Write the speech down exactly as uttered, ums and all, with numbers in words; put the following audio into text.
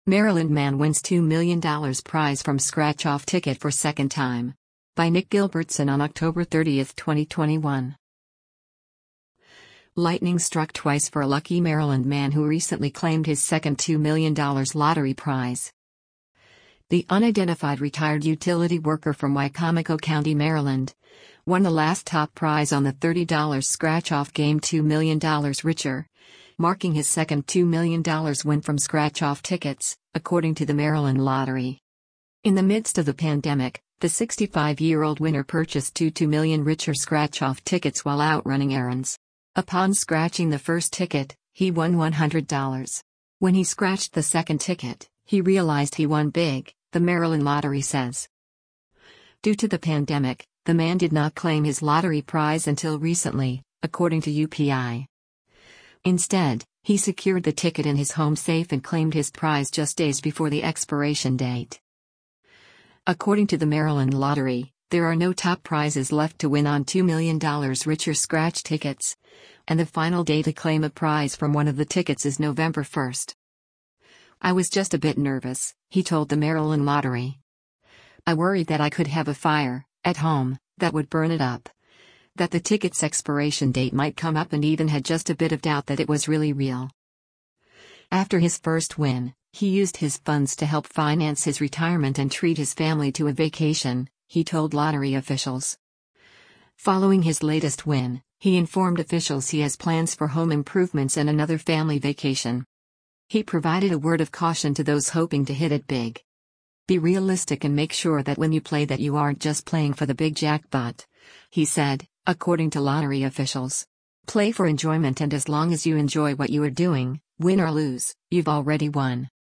Maryland man wins two million dollars prize from scratch-off ticket for second time. By Nick Gilbertson on October thirtieth, twenty twenty-one. Lightning struck twice for a lucky Maryland man who recently claimed his second two million dollars lottery prize. The unidentified retired utility worker from Wicomico County, Maryland, won the last top prize on the thirty dollar scratch-off game two million dollars richer, marking his second two million dollars win from scratch-off tickets, according to the Maryland Lottery. In the midst of the pandemic, the sixty-five-year-old winner purchased two two million dollars richer scratch-off tickets while out running errands. Upon scratching the first ticket, he won one hundred dollars. When he scratched the second ticket, he realized he won big, the Maryland Lottery says. Due to the pandemic, the man did not claim his lottery prize until recently, according to U P I. Instead, he secured the ticket in his home safe and claimed his prize just days before the expiration date. According to the Maryland Lottery, there are no top prizes left to win on two million dollars richer scratch tickets, and the final day to claim a prize from one of the tickets is November first. "I was just a bit nervous," he told the Maryland Lottery. "I worried that I could have a fire at home that would burn it up, that the ticket's expiration date might come up, and even had just a bit of doubt that it was really real." After his first win, he used his funds to help finance his retirement and treat his family to a vacation, he told lottery officials. Following his latest win, he informed officials he has plans for home improvements and another family vacation. He provided a word of caution to those hoping to hit it big. "Be realistic and make sure that when you play that you aren't just playing for the big jackpot," he said, according to lottery officials. "Play for enjoyment, and as long as you enjoy what you are doing, win or lose, you've already won."